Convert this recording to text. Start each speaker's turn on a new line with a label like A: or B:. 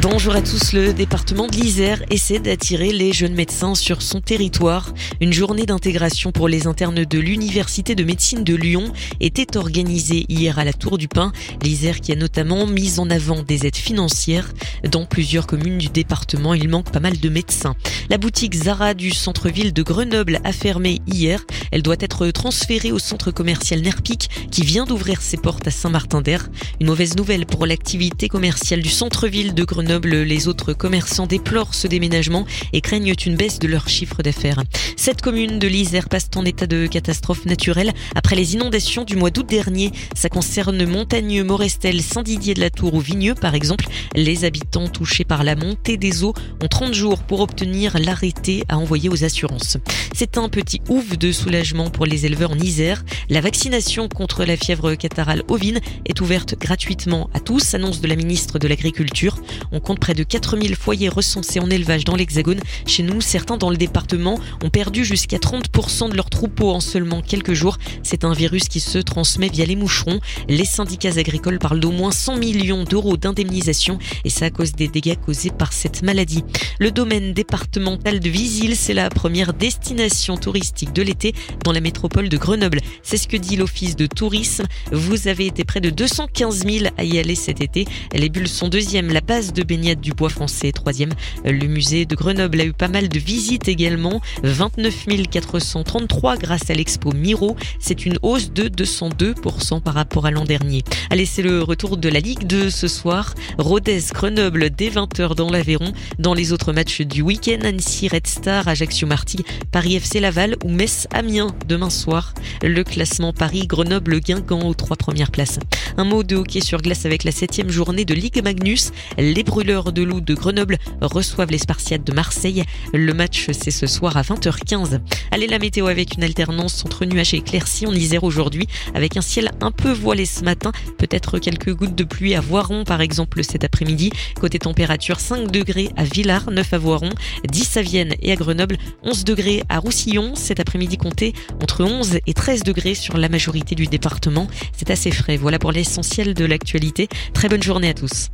A: Bonjour à tous. Le département de l'Isère essaie d'attirer les jeunes médecins sur son territoire. Une journée d'intégration pour les internes de l'Université de médecine de Lyon était organisée hier à la Tour du Pin. L'Isère qui a notamment mis en avant des aides financières. Dans plusieurs communes du département, il manque pas mal de médecins. La boutique Zara du centre-ville de Grenoble a fermé hier. Elle doit être transférée au centre commercial Nerpic qui vient d'ouvrir ses portes à Saint-Martin-d'Air. Une mauvaise nouvelle pour l'activité commerciale du centre-ville de Grenoble. Les autres commerçants déplorent ce déménagement et craignent une baisse de leur chiffre d'affaires. 7 communes de l'Isère passent en état de catastrophe naturelle après les inondations du mois d'août dernier. Ça concerne Montagneux, Morestel, Saint-Didier-de-la-Tour ou Vigneux par exemple. Les habitants touchés par la montée des eaux ont 30 jours pour obtenir l'arrêté à envoyer aux assurances. C'est un petit ouf de soulagement pour les éleveurs en Isère. La vaccination contre la fièvre catarrhale ovine est ouverte gratuitement à tous, annonce de la ministre de l'Agriculture. On compte près de 4000 foyers recensés en élevage dans l'Hexagone. Chez nous, certains dans le département ont perdu jusqu'à 30% de leurs troupeaux en seulement quelques jours. C'est un virus qui se transmet via les moucherons. Les syndicats agricoles parlent d'au moins 100 millions d'euros d'indemnisation et ça à cause des dégâts causés par cette maladie. Le domaine départemental de Visil, c'est la première destination touristique de l'été dans la métropole de Grenoble. C'est ce que dit l'Office de tourisme. Vous avez été près de 215 000 à y aller cet été. Les bulles sont deuxième, la base de baignade du bois français troisième. Le musée de Grenoble a eu pas mal de visites également, 29 433 grâce à l'expo Miro. C'est une hausse de 202% par rapport à l'an dernier. Allez, c'est le retour de la Ligue 2 ce soir. Rodez-Grenoble dès 20h dans l'Aveyron. Dans les autres matchs du week-end, Annecy Red Star, Ajaccio-Marty, Paris FC Laval ou Metz-Amiens demain soir. Le classement Paris-Grenoble-Guingamp aux 3 premières places. Un mot de hockey sur glace avec la 7e journée de Ligue Magnus. Les Brûleurs de Loup de Grenoble reçoivent les Spartiates de Marseille. Le match, c'est ce soir à 20h15. Allez, la météo avec une alternance entre nuages et éclaircies en Isère aujourd'hui, avec un ciel un peu voilé ce matin. Peut-être quelques gouttes de pluie à Voiron, par exemple, cet après-midi. Côté température, 5 degrés à Villars, 9 à Voiron, 10 à Vienne et à Grenoble, 11 degrés à Roussillon. Cet après-midi, comptez entre 11 et 13 degrés sur la majorité du département. C'est assez frais. Voilà pour l'essentiel de l'actualité. Très bonne journée à tous.